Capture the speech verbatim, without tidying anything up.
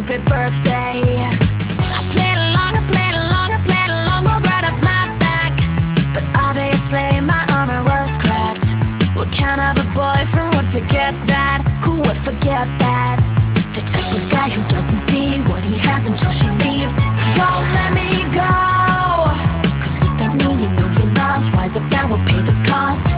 happy birthday. I played along, I played along, I played along, all right up my back. But obviously my armor was cracked. What kind of a boyfriend would forget that? Who would forget that? The type of guy who doesn't see what he has until she leaves. Don't let me go, 'cause without me you know you're lost. Wise up now will pay the cost.